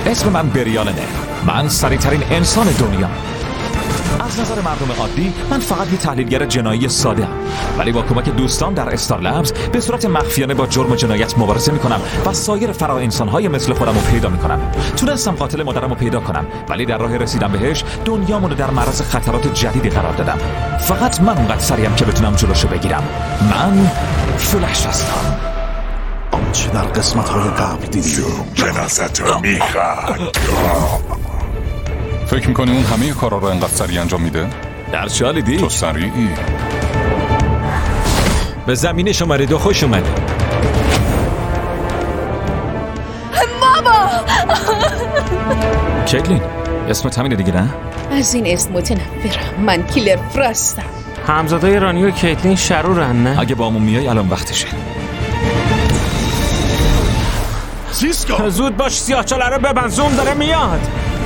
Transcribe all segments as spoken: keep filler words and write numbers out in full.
اسم من بریانه. من سریع‌ترین انسان دنیا. از نظر مردم عادی من فقط یه تحلیلگر جنایی ساده ام، ولی با کمک دوستان در استار لبز به صورت مخفیانه با جرم و جنایت مبارزه میکنم و سایر فرا انسان‌های مثل خودم رو پیدا میکنم. تونستم قاتل مادرم رو پیدا کنم، ولی در راه رسیدن بهش دنیامون رو در معرض خطرات جدیدی قرار دادم. فقط من اونقدر سریعم که بتونم جلوشو بگیرم. من فلش هستم. آنچه در قسمت‌های قبل دیدی جنازتو میخواد. فکر میکنی اون همه کارا رو انقدر سریع انجام میده؟ در چه حالی دی؟ تو سریعی. به زمین شماره دو خوش اومده. بابا کیتلین، اسمت همینه دیگه نه؟ از این اسم متنفرم. من کیلر فرستم. همزادای رانی و کیتلین شرورن نه؟ اگه با همون میای الان وقتشه. سیسکو زود باش، سیاه‌چاله رو ببند، زوم داره میاد.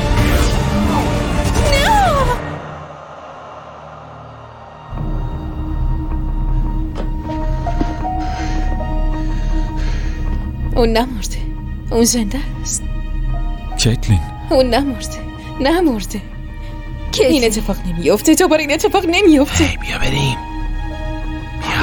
اون نمرده، اون زنده است. کیتلین اون نمرده، نمرده. که این اتفاق نمیفته، تو بار این اتفاق نمیفته. بیا بریم. بیا.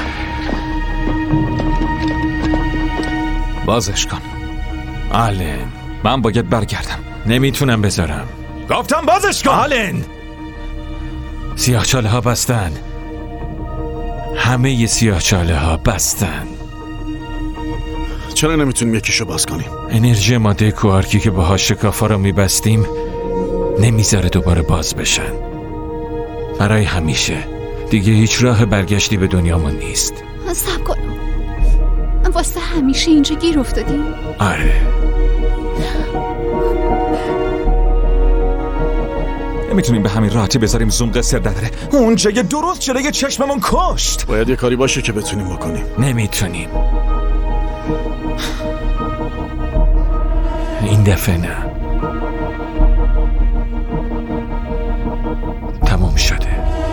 بازش کن. آلن، من باید برگردم. نمیتونم بذارم. گفتم بازش کن. آلن، سیاه‌چاله ها بستن. همه سیاه‌چاله ها بستن. چرا نمیتونیم یکیشو باز کنیم؟ انرژی ماده کوارکی که باهاش شکافا رو میبستیم نمیذاره دوباره باز بشن. برای همیشه دیگه هیچ راه برگشتی به دنیامون نیست. صبر کن، واسه همیشه اینجا گیر افتادیم؟ آره. نمیتونیم به همین راحتی بذاریم زوم قصر نداره. اونجا یه درست جلوی چشممون کشت. باید یه کاری باشه که بتونیم بکنیم. نمیتونیم. این دفعه نه. تموم شده.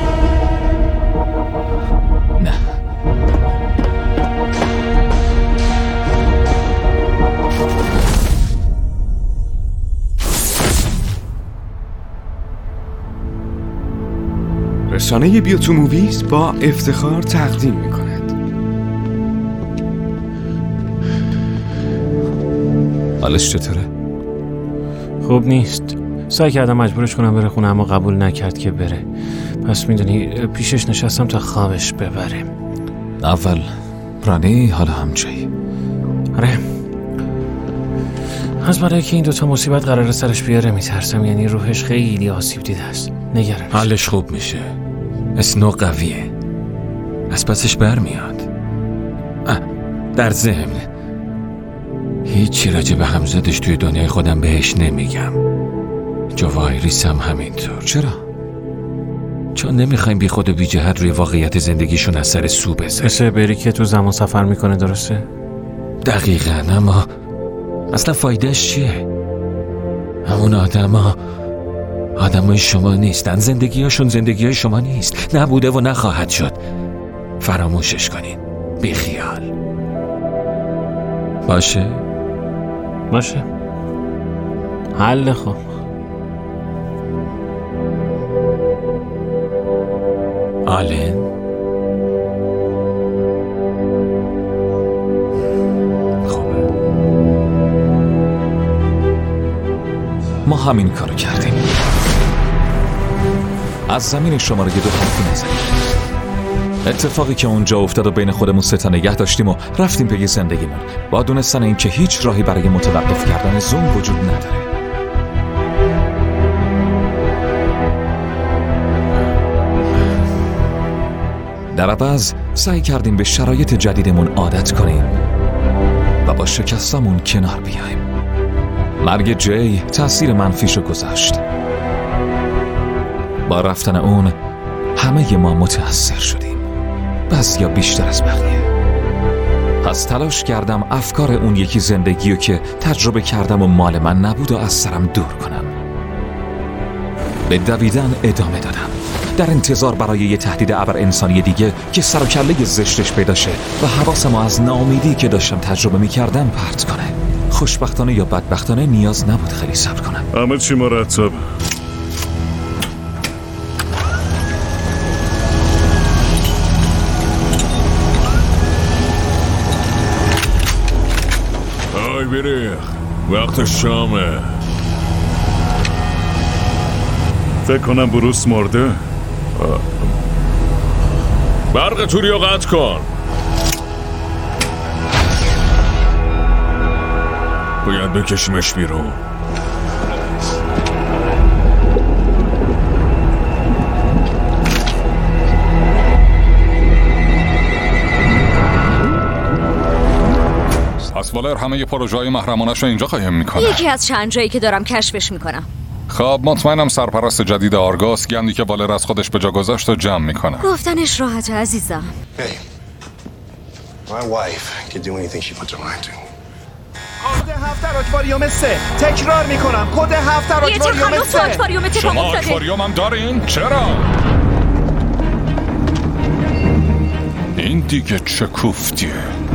نه. رسانه بیوتو موویز با افتخار تقدیم می‌کند. حالش چطوره؟ خوب نیست. سعی کردم مجبورش کنم بره خونه اما قبول نکرد که بره. پس میدونی پیشش نشستم تا خوابش ببره. اول رانی حالا همچهی. آره. از برای که این دوتا مصیبت قراره سرش بیاره میترسم. یعنی روحش خیلی آسیب دیده است. نگرانش. حالش خوب میشه. اسنو قویه. از پسش برمیاد. در ضمن هیچی راجع به همزادش توی دنیای خودم بهش نمیگم. جوایریس هم همینطور. چرا؟ چون نمیخوایم بی خود و بی جهت روی واقعیت زندگیشون از سر سو بزنیم. مثل بری که تو زمان سفر میکنه، درسته؟ دقیقاً. اما اصلا فایدهش چیه؟ همون آدم ها آدم های شما نیستن. زندگی هاشون زندگی های شما نیست. نبوده و نخواهد شد. فراموشش کنین. بی خیال. باشه؟ باشه. حل. خوب. آلن، خوبه. ما همین کارو کردیم. از زمین شماره دو حرفی نزدیم. اتفاقی که اونجا افتاد و بین خودمون سه تا نگه داشتیم و رفتیم پی زندگیمون با دونستن این که هیچ راهی برای متوقف کردن زوم وجود نداره. در عوض سعی کردیم به شرایط جدیدمون عادت کنیم و با شکستمون کنار بیایم. مرگ جی تأثیر منفیشو گذاشت. با رفتن اون همه ما متأثر شدیم، بعضیا بیشتر از بقیه. پس تلاش کردم افکار اون یکی زندگیو که تجربه کردم و مال من نبود و از سرم دور کنم. به دویدن ادامه دادم در انتظار برای یه تهدید ابر انسانی دیگه که سر و کله زشتش پیدا شه و حواسمو از ناامیدی که داشتم تجربه میکردم پرت کنه. خوشبختانه یا بدبختانه نیاز نبود خیلی صبر کنم. همه چی مرتب. آی بری وقت شامه. فکر کنم بروس مرده. برق توریو قطع کن. باید بکشیمش بیرون. پس والر همه پروژه های محرمانش رو اینجا قایم میکنه. یکی از چند جایی که دارم کشفش میکنم. خب مطمئنم سرپرست جدید آرگاس گندی که والر از خودش به جا گذاشت و جمع میکنه. گفتنش راحته عزیزم. Hey, my wife can do anything she puts her mind to. کد هفت در آکواریوم سه. تکرار میکنم کد هفت در آکواریوم سه. آکواریوم شما آکواریوم هم دارین؟ چرا؟ این دیگه چه کوفتیه؟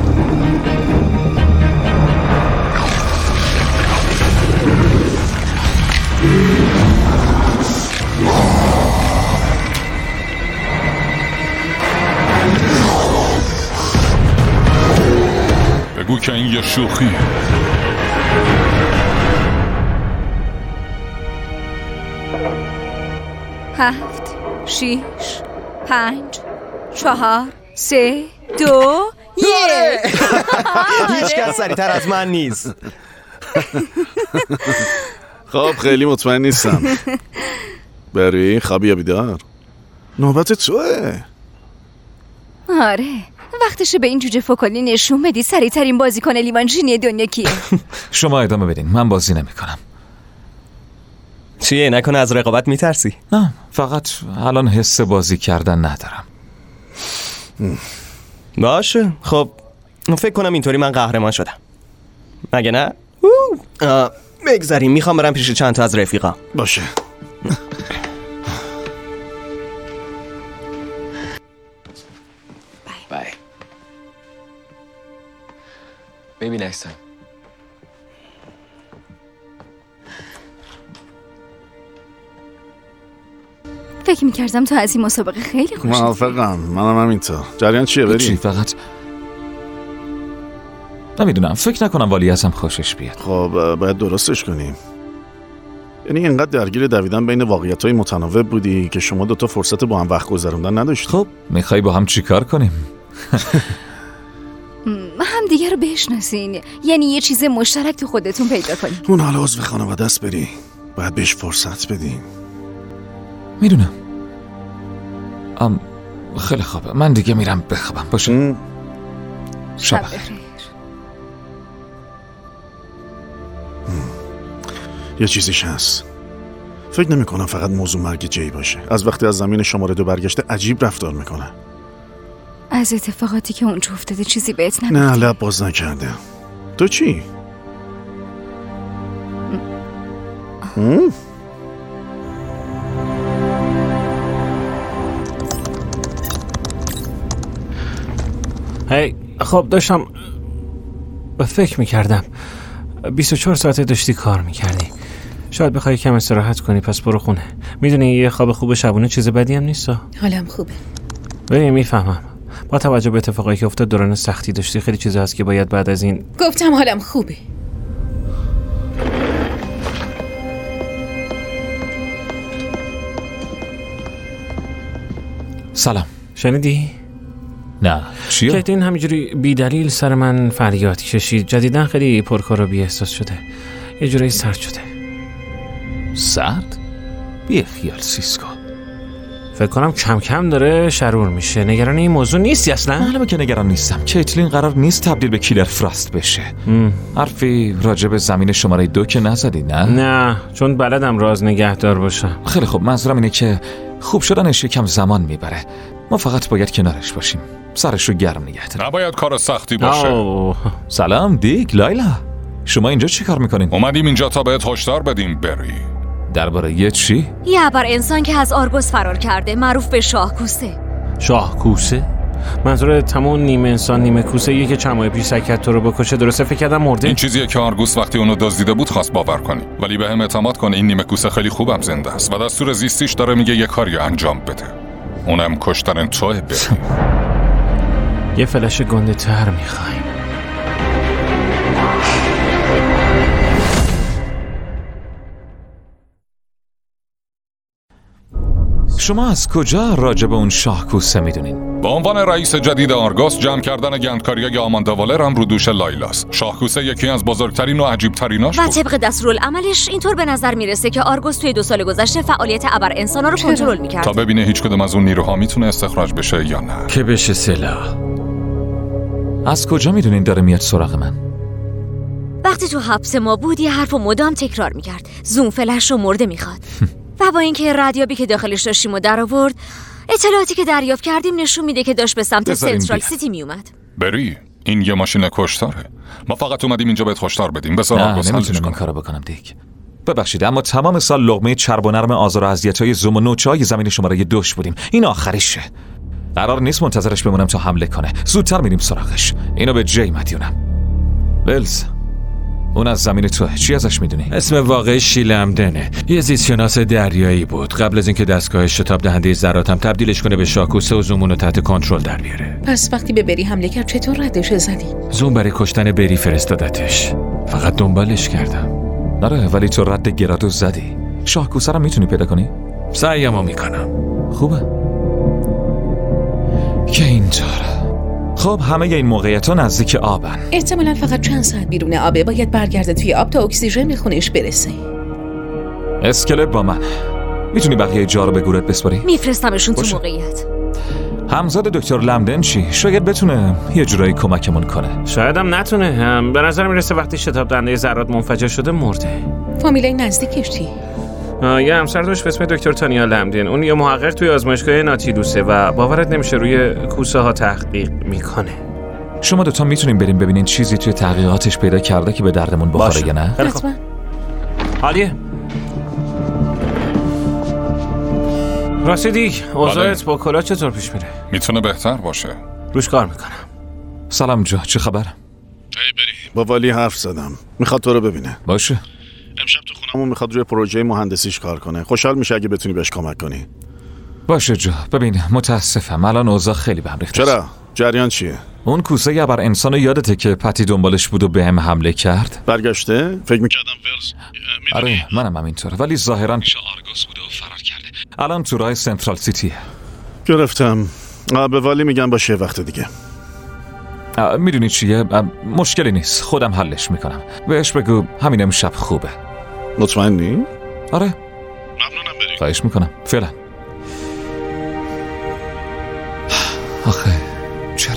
بگو که این یه شوخی. هفت شیش پنج چهار سه دو یک. هیچ کس سریعتر از من نیست. خب خیلی مطمئن نیستم. بری خوابی یا بیدار؟ نوبت توه. آره وقتشه به این جوجه فکالی نشون بدی سریعترین بازیکن لیوانجینی دنیا کیه. شما ادامه بدین من بازی نمی کنم. چیه نکنه از رقابت میترسی؟ نه فقط الان حس بازی کردن ندارم. باشه خب فکر کنم اینطوری من قهرمان شدم مگه نه؟ بگذاریم میخوام برم پیش چند تا از رفیقام. باشه بای بای. Maybe next time. فکر میکردم تو از این مسابقه خیلی خوشی. موافقم منم همینطور. جریان چیه بری؟ چی فقط نمیدونم فکر نکنم والی ازم خوشش بیاد. خب باید درستش کنیم. یعنی اینقدر درگیر دویدن بین واقعیت‌های متناوب بودی که شما دوتا فرصت با هم وقت گذروندن نداشتید. خب میخوای با هم چی کار کنیم؟ هم دیگه رو بشناسین یعنی یه چیز مشترک تو خودتون پیدا کنین. اون حالا عضو خانواده است بری باید بهش فرصت بدیم. میدونم ام خیلی خوبه من دیگه میرم بخوابم. باشه شب بخیر. یه چیزیش هست فکر نمی کنم فقط موضوع مرگ جی باشه. از وقتی از زمین شماره دو برگشته عجیب رفتار میکنه. از اتفاقاتی که اونجا افتاده چیزی بهت نمیگه؟ نه لب باز نکرده. تو چی؟ م- هی خب داشتم فکر میکردم بیست و چهار ساعته داشتی کار میکردی شاید بخوای کم استراحت کنی پس برو خونه. میدونی یه خواب خوب شبونه چیز بدی هم نیست. حالم خوبه. ببین میفهمم با توجه به اتفاقایی که افتاد دوران سختی داشتی خیلی چیزا هست که باید بعد از این. گفتم حالم خوبه. سلام. شنیدی؟ نه چیه؟ کیتین همینجوری بی دلیل سر من فریاد کشید. جدیدن خیلی پرکار و بی احساس شده. یه جورایی سرد شده. سرد؟ بی خیال سیسکو. فکر کنم کم کم داره شرور میشه. نگران این موضوع نیستی اصلا؟ معلومه که نگران نیستم. کیتلین قرار نیست تبدیل به کیلر فراست بشه. ام. حرفی راجع به زمین شماره دو که نزدی نه؟ نه چون بلدم راز نگهدار باشم. خیلی خوب منظورم اینه که خوب شدنش یکم زمان میبره. ما فقط باید کنارش باشیم. سرشو گرم نگه داریم. نباید کار سختی باشه. آو. سلام دیک لایلا. شما اینجا چی کار میکنین؟ اومدیم اینجا تا بهت هشدار بدیم بری. درباره یه چی؟ یه ابر انسان که از آرگوس فرار کرده معروف به شاهکوسه. شاهکوسه؟ منظور تمام نیمه انسان نیمه کوسه یه که چند ماه پیش سکت تو رو بکشه، درسته؟ فکر کردم مرده. این چیزیه که آرگوس وقتی اونو دزدیده بود خواست باور کنی، ولی بهم اعتماد کن این نیمه کوسه خیلی خوبم زنده است و دستور زیستیش داره میگه یه کاری انجام بده، اونم کشتن توه. بری یه فلش گنده تر میخوایم. شما از کجا راجع به اون شاهکوسه میدونین؟ به عنوان رئیس جدید آرگوس جمع کردن گندکاریای آماندا والر هم رو دوش لایلاست. شاهکوسه یکی از بزرگترین و عجیبتریناش بود. و طبق دستورالعملش اینطور به نظر میرسه که آرگوس توی دو سال گذشته فعالیت ابر انسانا رو کنترل میکرد تا ببینه هیچ کدوم از اون نیروها میتونه استخراج بشه یا نه. که بشه سلاح. از کجا میدونین داره میاد سراغ من؟ وقتی تو حبس ما بود یه حرفو مدام تکرار میکرد. زوم فلش رو مرده میخواد. و با اینکه ردیابی که داخلش داشتیم و در آورد، اطلاعاتی که دریافت کردیم نشون میده که داشت به سمت سنترال سیتی میومد. بری، این یه ماشین کشتاره. ما فقط اومدیم اینجا بهت هشدار بدیم. بذار آرگوس حلش کنه. کارو بکنم دیگه. ببخشید اما تمام سال لقمه چرب و نرم آزار و اذیت‌های زوم و نوچه‌های زمین شماره دوش بودیم. این آخریشه. قرار نیست منتظرش بمونم تا حمله کنه. زودتر میریم سراغش. اینو به جی مدیونم. بلز، اون از زمین توه. چی ازش میدونی؟ اسم واقعی شیل همدنه. یه زیستشناس دریایی بود. قبل از اینکه دستگاه شتاب دهنده ذرات هم تبدیلش کنه به شاهکوسه و زومونو تحت کنترل در بیاره. پس وقتی به بری حمله کرد چطور ردش زدی؟ زوم برای کشتن بری فرستادتش. فقط دنبالش کردم. آره ولی تو رد گرادو زدی. شاهکوسه رو میتونی پیدا کنی؟ سعیمو میکنم. خوبه که اینطور. خب همه این موقعیت ها نزدیک آبن. احتمالاً فقط چند ساعت بیرون آبه. باید برگرده توی آب تا اکسیژن به خونش برسه. اسکلت با من. میتونی بقیه جا رو به گورت بسپاری؟ میفرستمشون تو موقعیت. همزاد دکتر لمدن چی؟ شاید بتونه یه جورایی کمکمون کنه. شاید هم نتونه. به نظر میرسه وقتی شتاب دهنده ذرات منفجر شده مرده. فامیلای نزدیکش چی؟ یه همسر داشت به اسم دکتر تانیا لمدن. اون یه محقق توی آزمایشگاه ناتیلوسه و باورت نمیشه روی کوسه ها تحقیق میکنه. شما دوتا میتونیم بریم ببینین چیزی توی تحقیقاتش پیدا کرده که به دردمون بخوره یا نه؟ حتما. حالیه. راسیدی اوضاعت با کلا چطور پیش میره؟ میتونه بهتر باشه. روش کار میکنم. سلام جو، چه خبر؟ هی بری. با والی حرف زدم. میخواد تو رو ببینه. باشه. امشب تو خونمون میخواد روی پروژه مهندسیش کار کنه. خوشحال میشه اگه بتونی بهش کمک کنی. باشه جو. ببین متاسفم الان اوضاع خیلی به هم ریخته. چرا؟ جریان چیه؟ اون کوسه یه بر انسان یادته که پتی دنبالش بود و بهم حمله کرد؟ برگشته؟ فکر میکردم ولز. آره منم همینطوره ولی ظاهرا میشه آرگوس بوده و فرار کرده. الان تو راه سنترال سیتیه. گرفتم. به والی میگم باشه وقت دیگه. میدونی چیه؟ مشکلی نیست. خودم حلش میکنم. بهش بگو همین امشب خوبه. مطمئنی؟ آره. ممنونم بری. خواهش میکنم. فعلا. آخه چرا؟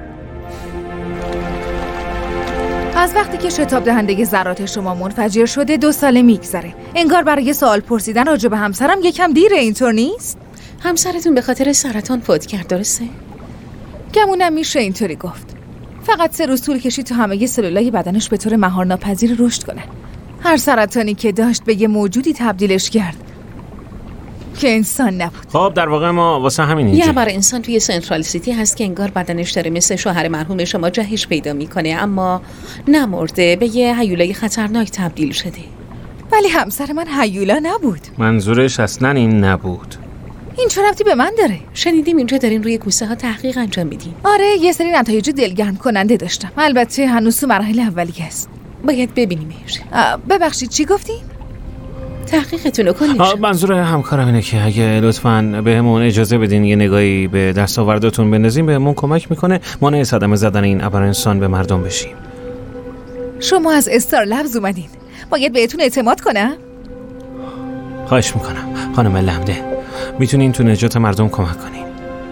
از وقتی که شتاب دهنده ذرات شما منفجر شده دو ساله میگذره. انگار برای سوال پرسیدن راجع به همسرم یکم دیره، اینطور نیست؟ همسرتون به خاطر سرطان فوت کرد، درسته؟ گمونم میشه اینطوری گفت. فقط سه روز طول کشید تو همه سلولای بدنش به طور مهارناپذیر رشد کنه. هر سرطانی که داشت به یه موجودی تبدیلش کرد که انسان نبود. خب در واقع ما واسه همین اینجا. یه بار انسان توی سنترال سیتی هست که انگار بدنش داره مثل شوهر مرحوم شما جهش پیدا میکنه، اما نمرده، به یه هیولای خطرناک تبدیل شده. ولی همسر من هیولا نبود. منظورش اصلا این نبود. این چه ربطی به من داره؟ شنیدیم اینجا دارین روی کوسه ها تحقیق انجام میدین. آره یه سری نتایج دلگرم کننده داشتم. البته هنوز تو مراحل اولیه است. باید ببینیمش. ببخشید چی گفتی؟ تحقیقتون رو کنید. منظور همکارم اینه که اگه لطفاً بهمون اجازه بدین یه نگاهی به دستاورداتون بندازیم بهمون کمک میکنه مانع صدمه زدن این ابر انسان به مردم بشیم. شما از استار لبز اومدین. باید بهتون اعتماد کنم. خواهش میکنم خانم لمده، میتونین تو نجات مردم کمک کنین.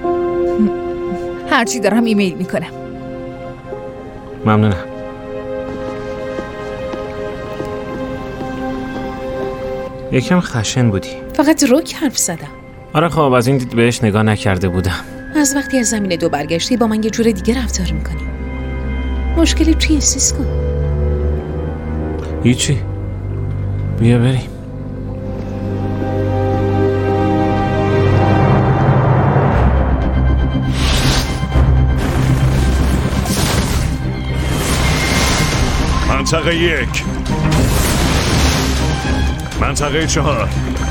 هرچی دارم ایمیل میکنم. ممنونم. یکم خشن بودی. فقط روک حرف زدم. آره خب از این دید بهش نگاه نکرده بودم. از وقتی از زمین دو برگشتی با من یه جور دیگه رفتار میکنی. مشکلی چیه سیسکو؟ هیچی. بیا بریم. منطقه یک، منطقه چهار،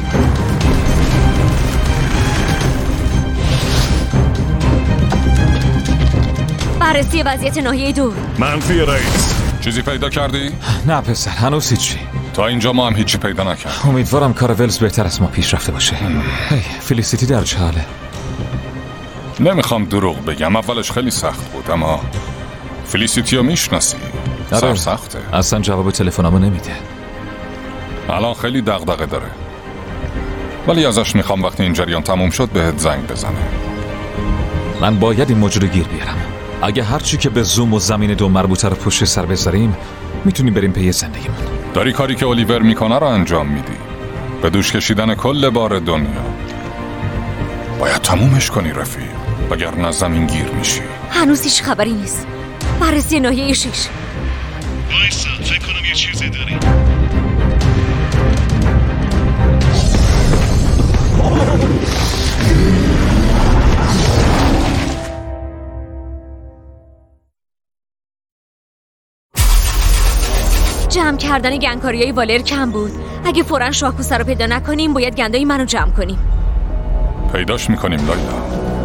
بررسی وضعیت ناحیه دو. منفی رئیس. چیزی پیدا کردی؟ نه پسر، هنوز هیچی. تا اینجا ما هم هیچی پیدا نکردیم. امیدوارم کار ولز بهتر از ما پیش رفته باشه. هی فلیسیتی در چه حاله؟ نمیخوام دروغ بگم، اولش خیلی سخت بود، اما فلیسیتی رو میشناسی. سر سخته. اصلا جواب تلفنامو نمیده. الان خیلی دغدغه داره، ولی ازش میخوام وقتی این جریان تموم شد بهت زنگ بزنه. من باید این موضوع رو گیر بیارم. اگه هرچی که به زوم و زمین دو مربوطه رو پشت سر بذاریم میتونیم بریم پی زندگیمون. داری کاری که الیور میکنه رو انجام میدی، به دوش کشیدن کل بار دنیا. باید تمومش کنی رفیق، وگرنه زمین گیر میشی. هنوز هیچ خبری نیست. بررسی ناحیه شش. وایسا، فکر کنم یه چیزی داریم. جمع کردن گنگکاریای والر کم بود. اگه فوراً شاهکوسه رو پیدا نکنیم باید گندای منو جمع کنیم. پیداش میکنیم لایلا.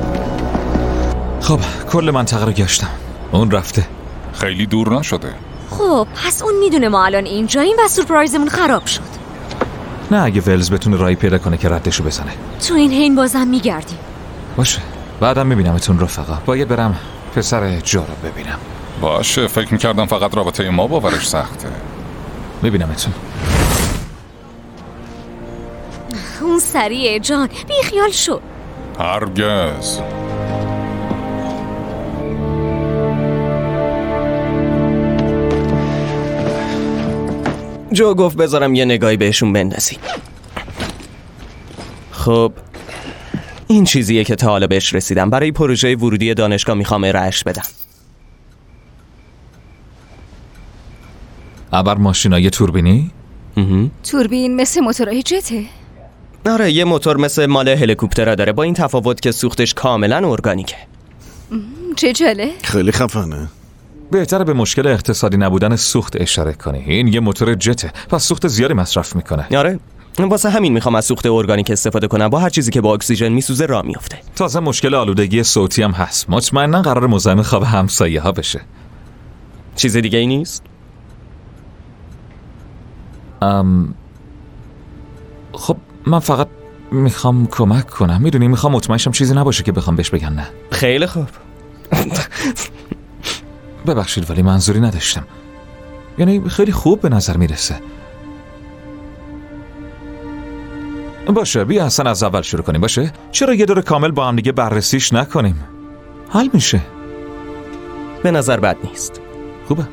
خب کل منطقه رو گشتم. اون رفته. خیلی دور نشده. خب پس اون میدونه ما الان اینجاییم و سورپرایزمون خراب شد. نه اگه ولز بتونه راهی پیدا کنه که ردشو بزنه. تو این حین بازم میگردیم. باشه بعدم میبینمتون رفقا. باید برم پسر جو رو ببینم. باشه، فکر میکردم فقط رابطه ما باورش سخته. میبینمتون. اون سریعه جان، بی خیال شو. هرگز. جو گفت بذارم یه نگاهی بهشون بندازی. خب این چیزیه که تا حالا بهش رسیدم. برای پروژه ورودی دانشگاه میخوام ارائهش بدم. ابر ماشینای توربینی؟ توربین مثل موتورهای جته؟ آره، یه موتور مثل مال هلیکوپترها داره، با این تفاوت که سوختش کاملا ارگانیکه. چه جاله؟ خیلی خفنه. بهتره به مشکل اقتصادی نبودن سوخت اشاره کنی. این یه موتور جته، پس سوخت زیادی مصرف میکنه. آره، واسه همین میخوام از سوخت ارگانیک استفاده کنم. با هر چیزی که با اکسیژن میسوزه راه میفته. تازه مشکل آلودگی صوتی هم هست. مطمئنا قرار مزاحم خواب همسایه ها بشه. چیز دیگه ای نیست؟ ام... خب من فقط میخوام کمک کنم. میدونی میخوام مطمئن شم چیزی نباشه که بخوام بهش بگن نه. خیلی خوب. ببخشید ولی منظوری نداشتم. یعنی خیلی خوب به نظر میرسه. باشه بیا اصلا از اول شروع کنیم. باشه چرا یه دور کامل با هم دیگه بررسیش نکنیم؟ حل میشه. به نظر بد نیست. خوبه.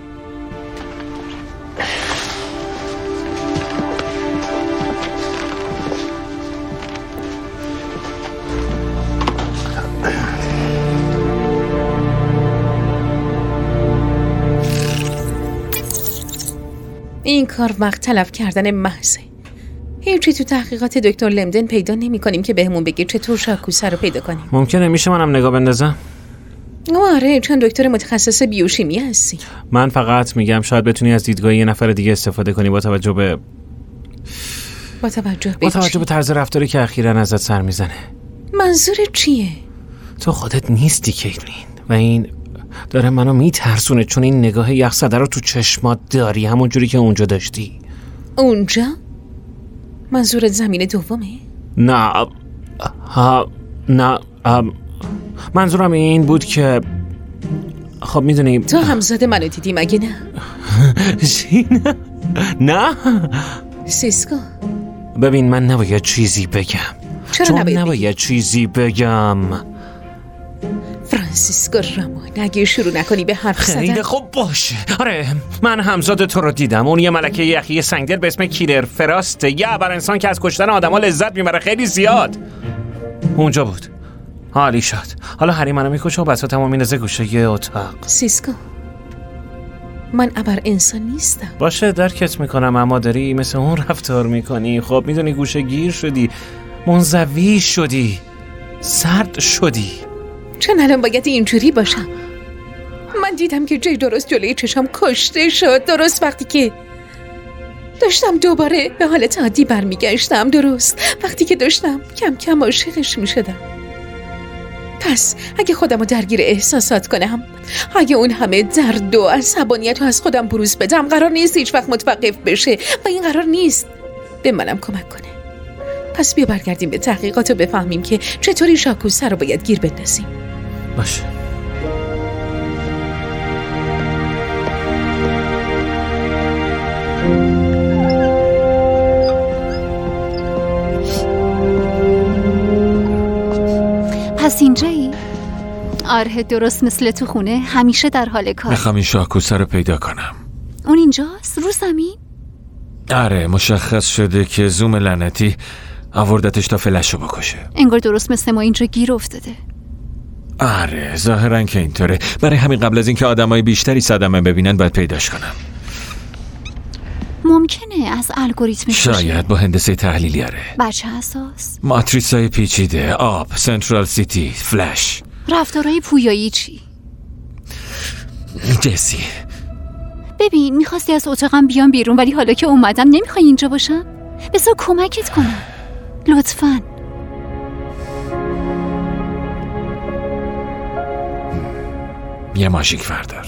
این کار وقت تلف کردن محضه. هیچی تو تحقیقات دکتر لمدن پیدا نمی کنیم که بهمون بگه چطور شاهکوسه رو پیدا کنیم. ممکنه میشه منم نگاه بندازم؟ آره، چون دکتر متخصص بیوشیمی هستی. من فقط میگم شاید بتونی از دیدگاه یه نفر دیگه استفاده کنی با توجه به با توجه به با توجه به طرز رفتاری که اخیراً ازت سر میزنه. منظور چیه؟ تو خودت نیستی کیتلین و این داره منو میترسونه، چون این نگاه یخزده رو تو چشمات داری، همون جوری که اونجا داشتی. اونجا؟ منظورت زمین دومه؟ نه ها نه منظورم این بود که خب میدونی تو همزاد منو دیدی مگه نه؟ چی؟ نه نه سیسکو ببین من نباید چیزی بگم. چرا چون نباید, نباید چیزی بگم. فرانسیسکو رامان اگه شروع نکنی به حرف زدن. خیلی خوب باشه. آره من همزاد تو رو دیدم. اون یه ملکه یخی سنگدل به اسم کیلر فراسته، یه ابر انسان که از کشتن آدما لذت میبره خیلی زیاد. اونجا بود. حالی شد. حالا هری منو میکشه و بساطمو میندازه گوشه یه اتاق. سیسکو من ابر انسان نیستم. باشه درکت میکنم، اما داری مثل اون رفتار میکنی. خب میدونی گوشه گیر شدی، منزوی شدی، سرد شدی. چون الان باید اینجوری باشم. من دیدم که جی درست جلوی چشم کشته شد، درست وقتی که داشتم دوباره به حالت عادی برمیگشتم، درست وقتی که داشتم کم کم عاشقش میشدم. پس اگه خودمو درگیر احساسات کنم، اگه اون همه درد و عصبانیت رو از خودم بروز بدم، قرار نیست هیچ وقت متوقف بشه و این قرار نیست به منم کمک کنه. پس بیا برگردیم به تحقیقات و بفهمیم که چطوری شاکوسه رو باید گیر بندازیم. باشه. پس اینجایی؟ آره درست مثل تو خونه، همیشه در حال کار. میخوام این شاکوسه رو پیدا کنم. اون اینجاست؟ رو زمین؟ آره مشخص شده که زوم لعنتی آوردتش تا فلشو بکشه. انگار درست مثل ما اینجا گیر افتاده. آره ظاهرا که اینطوره. برای همین قبل از اینکه آدمای بیشتری صدمه ببینن باید پیداش کنم. ممکنه از الگوریتمش شاید با هندسه تحلیلی. آره بر چه اساس؟ ماتریسای پیچیده، آب، سنترال سیتی، فلش. رفتارهای پویایی چی؟ جسی ببین میخواستی از اتاقم بیام بیرون، ولی حالا که اومدم نمیخوای اینجا باشم؟ بذار کمکت کنم لطفاً. یه ماژیک وردار.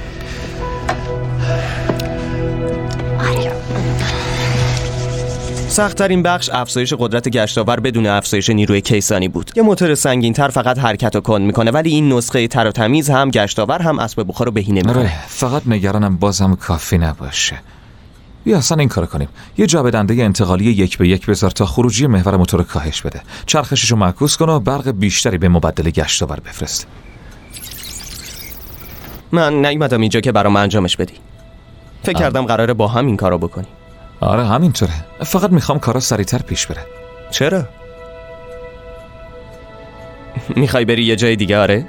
سخت‌ترین بخش افزایش قدرت گشتاور بدون افزایش نیروی کیسانی بود. یه موتور سنگین‌تر فقط حرکت رو کند میکنه، ولی این نسخه تر و تمیز هم گشتاور هم اسب بخار رو بهینه میکنه. آره فقط نگرانم بازم کافی نباشه. بیا اصلا این کارو کنیم. یه جابدنده انتقالی یک به یک بذار تا خروجی محور موتور کاهش بده. چرخششو معکوس کن و برق بیشتری به مبدل گشتاور بفرست. من نیومدم اینجا که برام انجامش بدی. فکر کردم قراره با هم این کارو بکنی. آره همینطوره. فقط میخوام کارا سریعتر پیش بره. چرا؟ میخوای بری یه جای دیگه؟ آره؟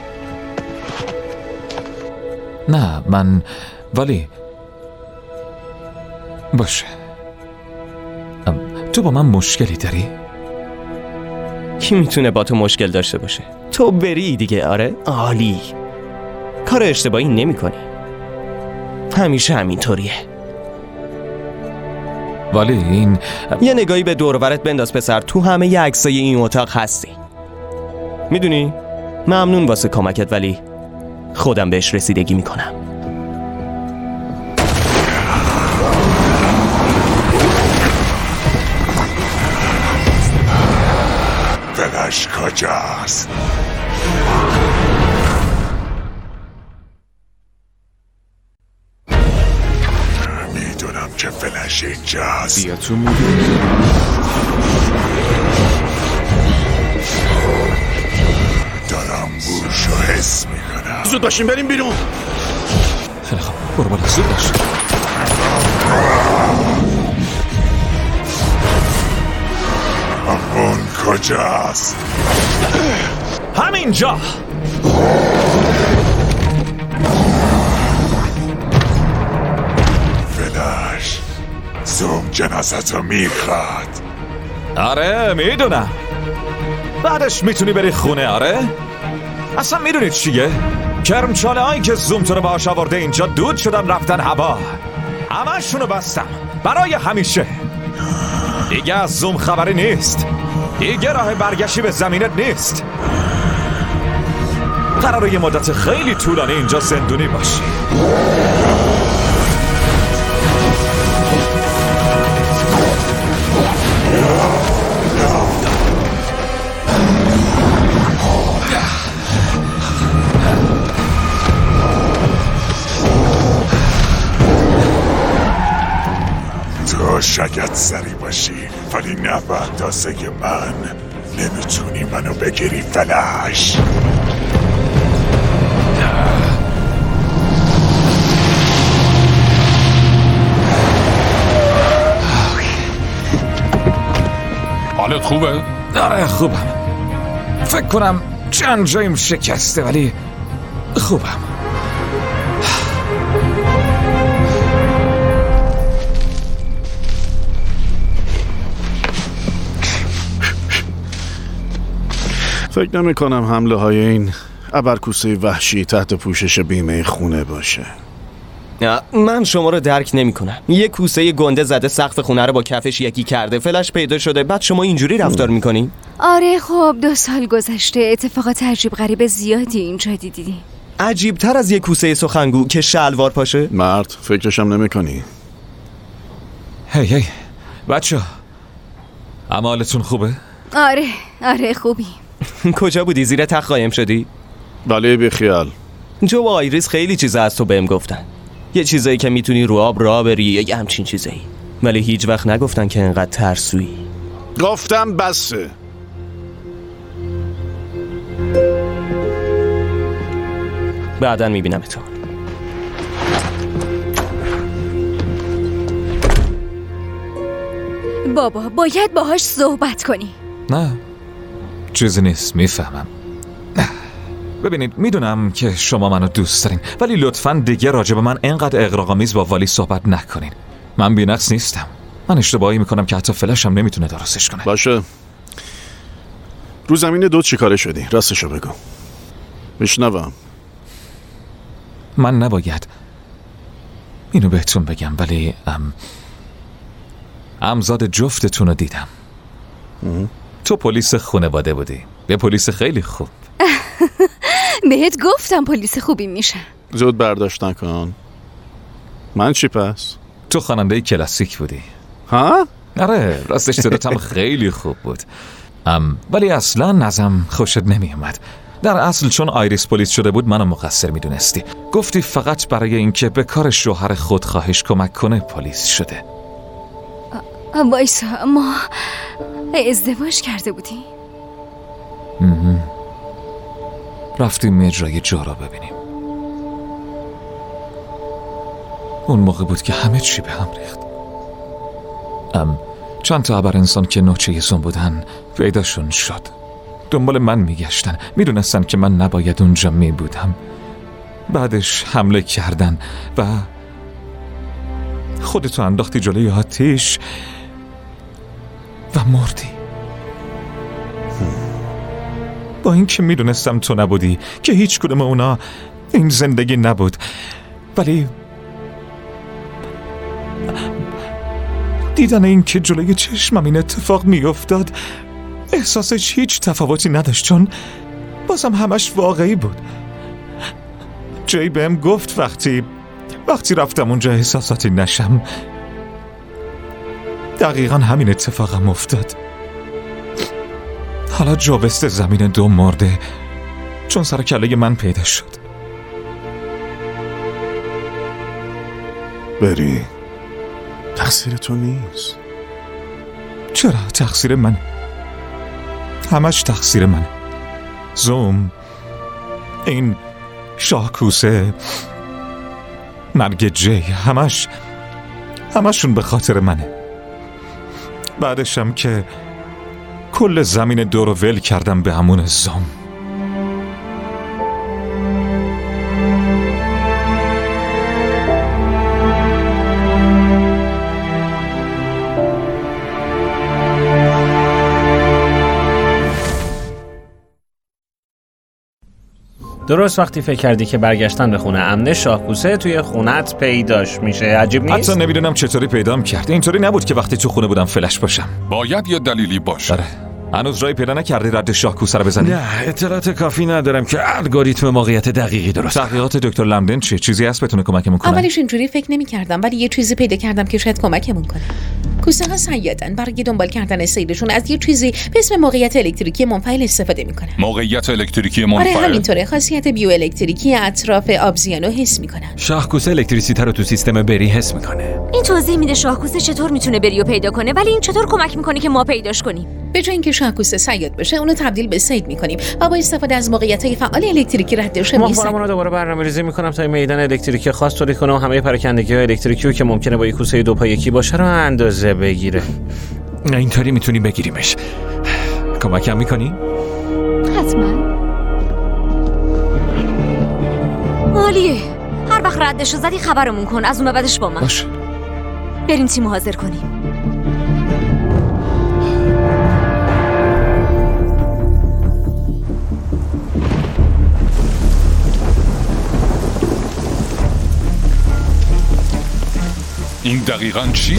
نه من ولی باشه. تو با من مشکلی داری؟ کی میتونه با تو مشکل داشته باشه؟ تو بری دیگه. آره؟ عالی. کار اشتباهی نمی کنی. همیشه همینطوریه. ولی این یه نگاهی به دور و برت بنداز پسر. تو همه ی عکسای این اتاق هستی. میدونی؟ ممنون واسه کمکت، ولی خودم بهش رسیدگی میکنم. فلش کجاست؟ میدونم که فلش اینجاست. بیا تو موبیل. دارم بوشو حس میکنم. زود باشیم بریم بیرون. خیلی خوب برو بالا زود باش. اون کجاست؟ همینجا. فلش زوم جنازتو میخواد. آره میدونم. بعدش میتونی بری خونه. آره اصلا میدونی چیه؟ کرمچاله هایی که زوم تو رو باش آورده اینجا دود شدن رفتن هوا. همشونو بستم برای همیشه. دیگه از زوم خبری نیست. دیگه راه برگشتی به زمینت نیست. قراره یه مدت خیلی طولانی اینجا زندونی باشی. تو شاید سری باشی، ولی نه به اندازه من. نمیتونی منو بگیری فلش. حالت خوبه؟ آره خوبم. فکر کنم چند جایم شکسته ولی خوبم. فکر نمی کنم حمله های این ابرکوسه وحشی تحت پوشش بیمه خونه باشه. من شما رو درک نمی کنم. یه کوسه گنده زده سقف خونه رو با کفش یکی کرده، فلش پیدا شده، بعد شما اینجوری رفتار میکنین؟ آره خب دو سال گذشته، اتفاقات عجیب غریب زیادی اینجا دیدی. عجیب تر از یه کوسه سخنگو که شلوار پاشه؟ مرد فکرشم نمی کنی؟ هی هی بچه ها، اعمالتون خوبه؟ آره آره خوبی. کجا بودی؟ زیر تخت قایم شدی؟ بله بیخیال. جو و آیریس خیلی چیزا از تو بهم گفتن، یه چیزایی که میتونی رو آب راه بری یا یه همچین چیزایی، ولی هیچ وقت نگفتن که انقدر ترسویی. گفتم بسه. بعداً میبینم تو. بابا باید باهاش صحبت کنی. نه چیزی نیست، میفهمم. ببینید میدونم که شما منو دوست دارین، ولی لطفاً دیگه راجع به من اینقدر اغراق‌آمیز با والی صحبت نکنین. من بی‌نقص نیستم. من اشتباهی میکنم که حتی فلشم نمیتونه درستش کنه. باشه. رو زمین دو چی کاره شدی؟ راستشو بگو. میشنوم. من نباید اینو بهتون بگم، ولی ام امزاد جفتتون رو دیدم. تو پلیس خانواده بودی، به پلیس خیلی خوب. بهت گفتم پلیس خوبی میشه. زود برداشت نکن. من چی پس؟ تو خواننده کلاسیک بودی. ها؟ آره راستش صداتم خیلی خوب بود. ام ولی اصلا نظم خوشت نمی اومد. در اصل چون آیریس پلیس شده بود منو مقصر میدونستی. گفتی فقط برای اینکه به کار شوهر خود خواهش کمک کنه پلیس شده. وایسا، ما ازدواج کرده بودی؟ رفتیم مجرای جارا ببینیم. اون موقع بود که همه چی به هم ریخت. ام چند تا ابر انسان که نوچه زون بودن پیداشون شد. دنبال من میگشتن، میدونستن که من نباید اونجا میبودم. بعدش حمله کردن و خودتو انداختی جلوی آتیش و مردی. با این که میدونستم تو نبودی، که هیچ کدوم اونا این زندگی نبود، ولی دیدن این که جلوی چشمم این اتفاق میافتاد احساسش هیچ تفاوتی نداشت، چون بازم همش واقعی بود. جی بهم گفت وقتی وقتی رفتم اونجا احساساتی نشم. دقیقا همین اتفاقم افتاد. حالا جو وست زمین دو مرده چون سر کله من پیدا شد. بری تقصیر تو نیست. چرا تقصیر من؟ همش تقصیر من. زوم، این شاهکوسه، مرگ جی، همش همشون به خاطر منه. بعدشم که کل زمین دور رو ول کردم به همون زوم. درست وقتی فکر کردی که برگشتن به خونه امن، شاهکوسه توی خونت پیداش میشه. عجیب نیست؟ حتی نمیدونم چطوری پیدام کرد. اینطوری نبود که وقتی تو خونه بودم فلش باشم. باید یه دلیلی باشه. داره. هنوز رای پیدا نکردی رد شاهکوسه رو بزنی؟ نه اطلاعات کافی ندارم که الگوریتم موقعیت دقیقی درست. تحقیقات دکتر لمدن چیه؟ چیزی هست بتونه کمکمون کنه؟ اولش اینجوری فکر نمی‌کردم، ولی یه چیزی پیدا کردم که شاید کمکمون کنه. کوسه ها صیادن، برای دنبال کردن سیرشون از یه چیزی به اسم موقعیت الکتریکی منفعل استفاده میکنن. موقعیت الکتریکی منفعل؟ آره همینطوره. خاصیت بیوالکتریکی اطراف آبزیانو حس میکنن. شاهکوسه الکتریسیته رو تو سیستم بری حس میکنه. این توضیح میده شاهکوسه چطور میتونه بریو پیدا کنه، ولی این چطور کمک میکنه که ما پیداش کنیم؟ به جای اینکه شاهکوسه صیاد بشه، اونو تبدیل به صید میکنیم و با استفاده از موقعیت‌های فعال الکتریکی ردش می‌کنیم. ما رو دوباره برنامه‌ریزی میکنم تا میدان الکتریکی خاص تولید کنه و همه پراکندگی‌های الکتریکی که ممکنه با یک کوسه دو پا یکی باشه رو اندازه بگیره. نه اینطوری میتونی بگیریمش. کمکم میکنی؟ حتما. عالیه. هر وقت ردشو زدی خبرمون کن، از اون بعدش با من. باشه. بریم تیم حاضر کنیم. این دقیقاً چیه؟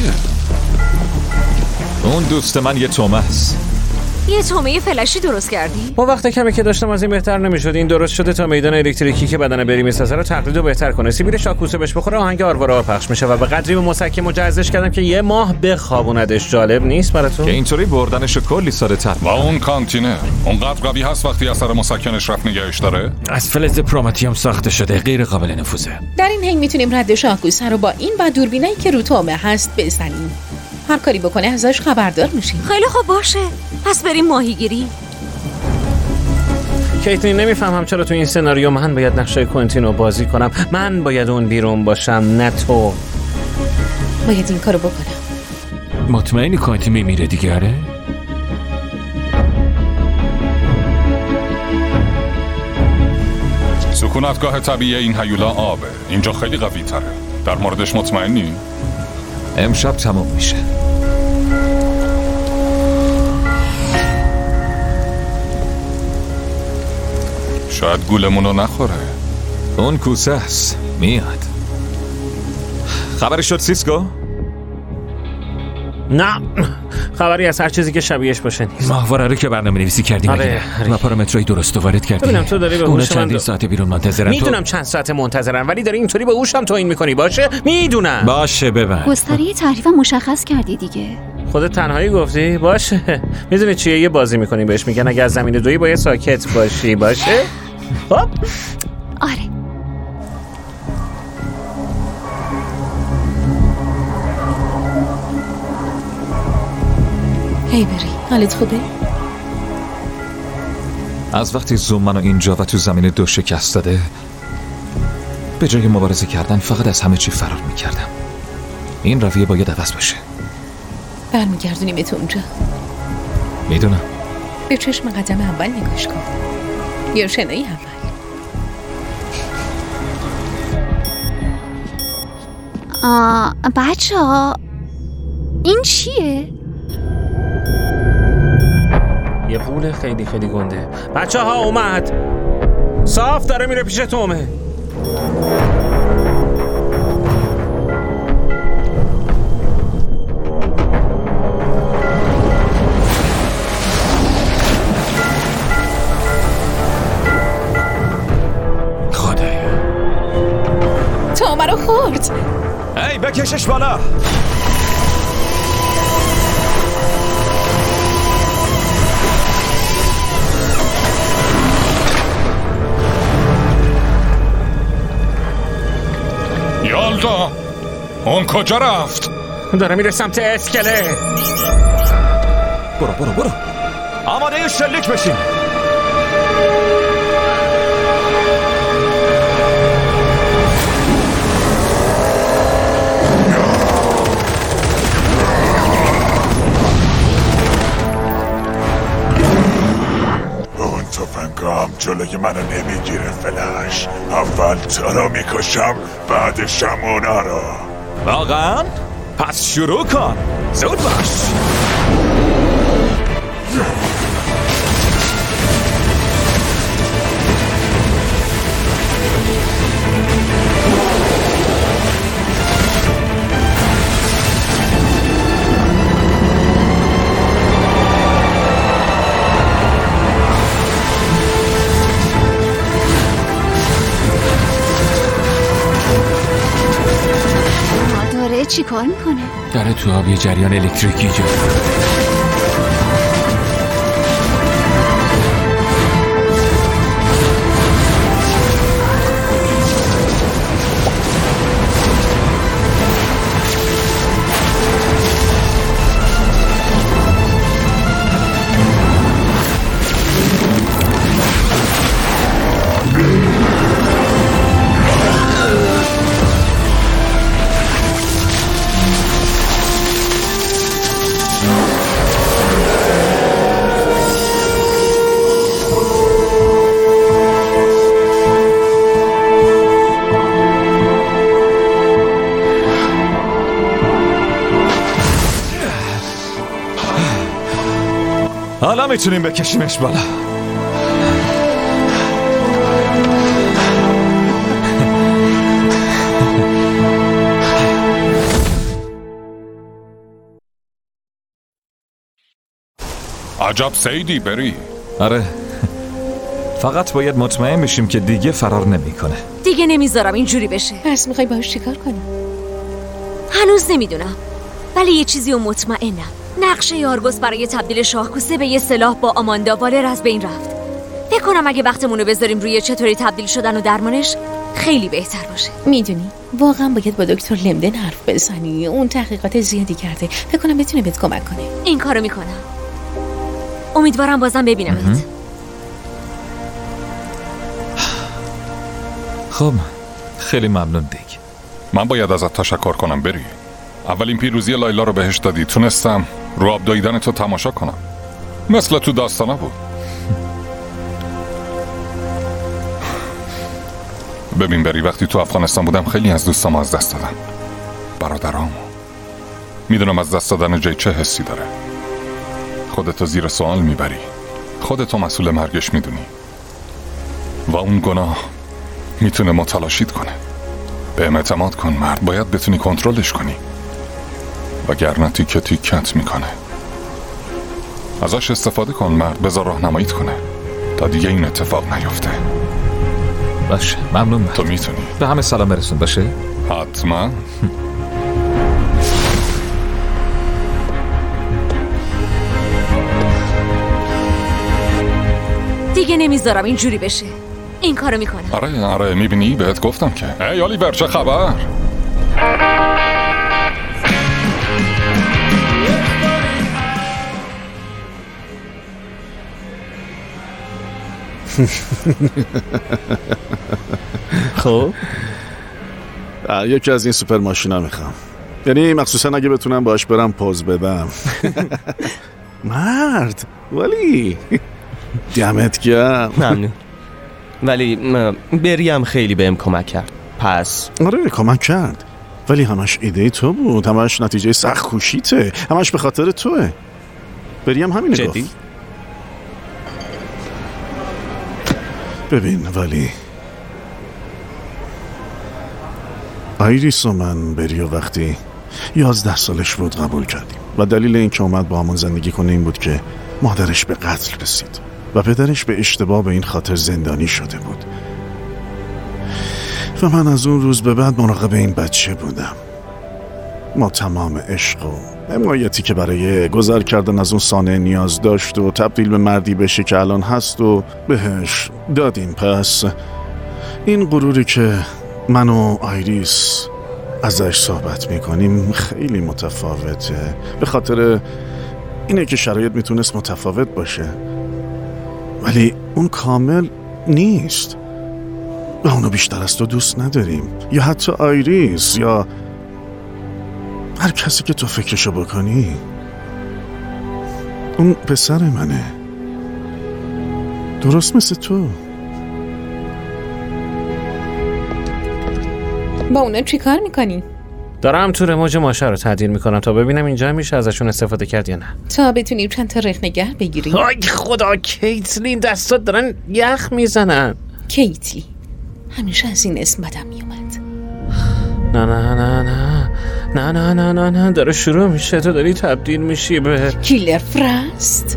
اون دوست من یه تومه است. یه تومه فلشی درست کردی؟ اون وقت کمی که داشتم از این بهتر نمیشد. این درست شده تا میدان الکتریکی که بدن بری میسازه رو تقلید و بهتر کنه. سیبیل شاکوسه بهش بخوره آهنگ آروارا پخش میشه و به قدری به مسکن مجهزش کردم که یه ماه بخوابوندش. جالب نیست براتون؟ که اینطوری بردنشو کلی ساده تر. و اون کانتینر اونقدر قوی هست وقتی اثر مسکنش رفت نگهش داره؟ از فلز پروماتیوم ساخته شده، غیر قابل نفوذه. در این هنگ میتونیم رد شاکوسه رو با این و دوربینایی که رو تومه هست بزنیم. هر کاری بکنه ازش خبردار میشیم. خیلی خوب باشه. پس بریم ماهیگیری. کیتلین نمیفهمم چرا تو این سناریو من باید نقشه کوئنتین رو بازی کنم. من باید اون بیرون باشم نه تو. باید این کارو بکنم. مطمئنی کوئنتین میمیره دیگه؟ آره؟ سکونتگاه طبیعی این هیولا آبه. اینجا خیلی قوی تره. در موردش مطمئنی؟ امشب تموم میشه. شاید گولمونو نخوره. اون کوسه است. میاد. خبری شد سیسکو؟ نه خبری از هر چیزی که شبیهش باشه نیست. ماهواره رو که برنامه نویسی کردیم آره و پارامترهای درست وارد کردیم. ببینم تو داری به اون هوش من چندین دو... ساعت بیرون منتظرن. میدونم تو... چند ساعت منتظرن ولی داری اینطوری به هوشم توهین میکنی. باشه میدونم. باشه ببند. گستره تحریف مشخص کردی دیگه. خودت تنهایی گفتی؟ باشه. میدونی چیه؟ یه بازی میکنیم بهش میگن اگه از زمین دویی باید ساکت باشی. باشه؟ خب آره. هی بری حالت خوبه؟ از وقتی زوم منو اینجا و تو زمین دو شکست داده، به جای مبارزه کردن فقط از همه چی فرار میکردم. این رویه باید عوض بشه. برمیگردونیمت اونجا. میدونم. به چشم قدم اول نگاش کن. یا شنای اول. آه بچه ها این چیه؟ یه پول خیلی خیلی گنده. بچه ها اومد. صاف داره میره پیش تومه. خدایا تومه رو خورد. ای بکشش بالا. یالدا اون کجا رفت؟ داره میره سمت اسکله. برو برو برو. آماده شلیک بشین. اون تفنگام جلوی منو نمیگیره فلش. اول تو رو میکشم بعدشم اونا رو. واقعا؟ پس شروع کن. زود باش. چی کار میکنه؟ داره تو آب یه جریان الکتریکی جا. حالا میتونیم بکشیمش بالا. عجب سیدی بری. آره، فقط باید مطمئن بشیم که دیگه فرار نمیکنه. دیگه نمیذارم اینجوری بشه. پس میخوای باهاش چیکار کنی؟ هنوز نمیدونم، ولی یه چیزی رو مطمئنم. نقشه یارگوس برای تبدیل شاهکوسه به یه سلاح با آماندا والر از بین رفت. فکر کنم اگه وقتمون رو بذاریم روی چطوری تبدیل شدن و درمانش خیلی بهتر باشه. میدونی واقعا باید با دکتر لمدن حرف بزنی. اون تحقیقات زیادی کرده، فکر کنم بتونه بهت کمک کنه. این کارو میکنم. امیدوارم بازم ببینمت. خب خیلی ممنون دیگ. من باید ازت تشکر کنم بری. اولین پیروزی لایلا رو بهش دادی. تونستم رو آب دویدن تو تماشا کنم. مثل تو داستانا بود. ببین بری، وقتی تو افغانستان بودم خیلی از دوستام از دست دادم. برادرام. میدونم از دست دادن جای چه حسی داره. خودتو زیر سوال میبری. خودتو مسئول مرگش میدونی. و اون گناه میتونه متلاشیت کنه. بهم اعتماد کن مرد، باید بتونی کنترلش کنی. وگرنه تیکه تیکت میکنه. ازش استفاده کن مرد، بذار راهنماییت کنه تا دیگه این اتفاق نیفته. باشه ممنون مرد. تو میتونی. به همه سلام برسون. باشه حتما. دیگه نمیذارم اینجوری بشه. این کارو میکنم. آره آره میبینی بهت گفتم که. ای آلیور چه خبر؟ خب یکی از این سوپر ماشینا میخوام، یعنی مخصوصا اگه بتونم باش برم پوز بدم. مرد ولی دمت گرم. ممنون. ولی بری هم خیلی بهم کمک کرد. پس آره کمک کرد، ولی همش ایده تو بود، همش نتیجه سخت کوشیته، همش به خاطر توه. بری هم همینه جدی؟ گفت. ببین ولی آیریس و من بریو وقتی یازده سالش بود قبول کردیم و دلیل این که اومد با همون زندگی کنه این بود که مادرش به قتل رسید و پدرش به اشتباه به این خاطر زندانی شده بود و من از اون روز به بعد مراقب این بچه بودم. ما تمام عشق و حمایتی که برای گذر کردن از اون سانحه نیاز داشت و تبدیل به مردی بشه که الان هست و بهش دادیم. پس این غروری که من و آیریس ازش صحبت میکنیم خیلی متفاوته، به خاطر اینه که شرایط میتونست متفاوت باشه ولی اون کامل نیست و اونو بیشتر از تو دوست نداریم، یا حتی آیریس یا هر کسی که تو فکرشو بکنی. اون پسر منه، درست مثل تو. با اونا چی کار میکنی؟ دارم تو رموج ماشه رو تعدیل میکنم تا ببینم اینجا میشه ازشون استفاده کرد یا نه، تا بتونیم چند تا رخ نگر بگیریم. آی خدا کیتلین، دستات دارن یخ میزنن. کیتی همیشه از این اسم بدم میومد. نه نه نه نه نه نه نه نه نه داره شروع میشه، تو داری تبدیل میشی به کیلر فرست.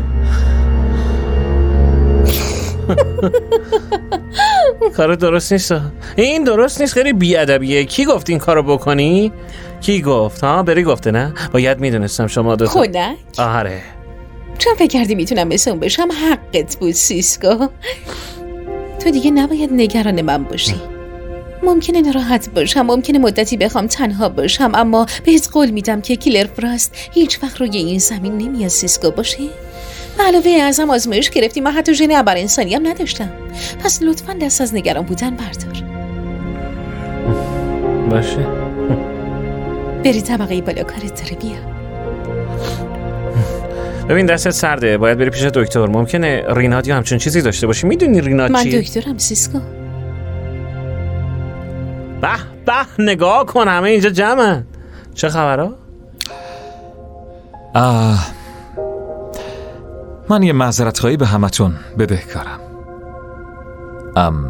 کار درست نیست، این درست نیست، خیلی بیادبیه. کی گفت این کارو بکنی؟ کی گفت؟ ها بری گفته نه؟ باید میدونستم شما دو تا خودک؟ آره چون فکر کردی میتونم مثل اون بشم. حقت بود سیسکو. تو دیگه نباید نگران من باشی. ممکنه ناراحت باشم، ممکنه مدتی بخوام تنها باشم، اما بهت قول میدم که کیلر فراست هیچ وقت روی این زمین نمیاد سیسکو باشی. علاوه ازم آزمایش گرفتیم و حتی ژن ابر انسانی هم نداشتم. پس لطفاً دست از نگران بودن بردار. باشه بری طبقه بالا کارت داره، بیا. ببین دستت سرده، باید بری پیش دکتر. ممکنه ریناد یا همچون چیزی داشته باشی. میدونی ریناد من چیه؟ من دکترم سیسکو. به به نگاه کن، همه اینجا جمعن. چه خبرها؟ آه من یه معذرت خواهی به همتون بدهکارم. ام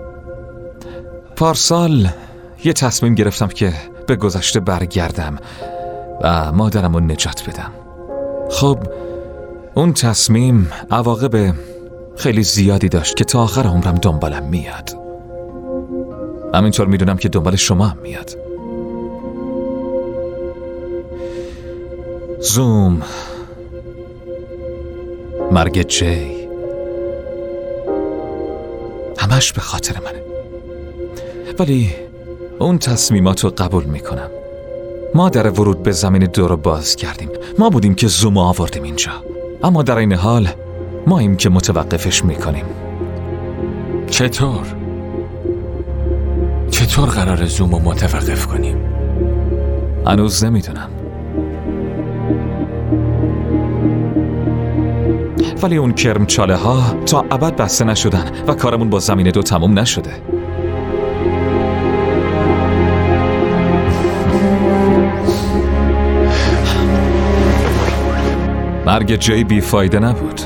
پارسال یه تصمیم گرفتم که به گذشته برگردم و مادرم رو نجات بدم. خب اون تصمیم عواقب خیلی زیادی داشت که تا آخر عمرم دنبالم میاد. همینطور میدونم که دنبال شما هم میاد. زوم، مرگ جی، همش به خاطر منه. ولی اون تصمیمات رو قبول میکنم. ما در ورود به زمین دو رو باز کردیم. ما بودیم که زوم آوردیم اینجا، اما در این حال ما ایم که متوقفش میکنیم. چطور؟ چطور قرار زوم رو متوقف کنیم؟ هنوز نمیدونم، ولی اون کرمچاله ها تا ابد بسته نشدن و کارمون با زمین دو تموم نشده. مرگ جی بی فایده نبود.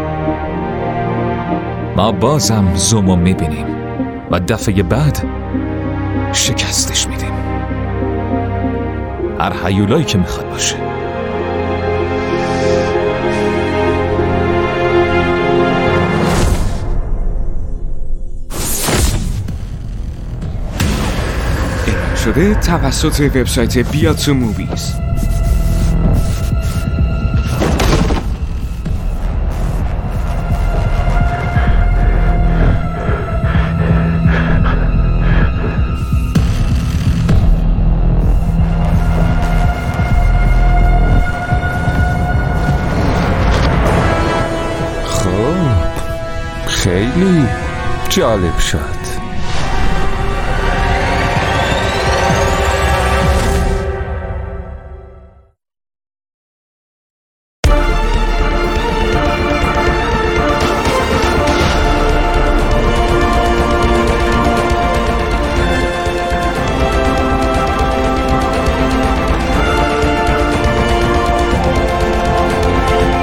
ما بازم زومو میبینیم و دفعه بعد شکستش میدیم. هر هیولایی که میخواد باشه. اعلام شده توسط وبسایت بیا تو موویز. خیلی جالب شد.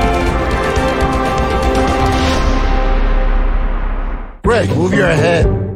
Greg, move your head.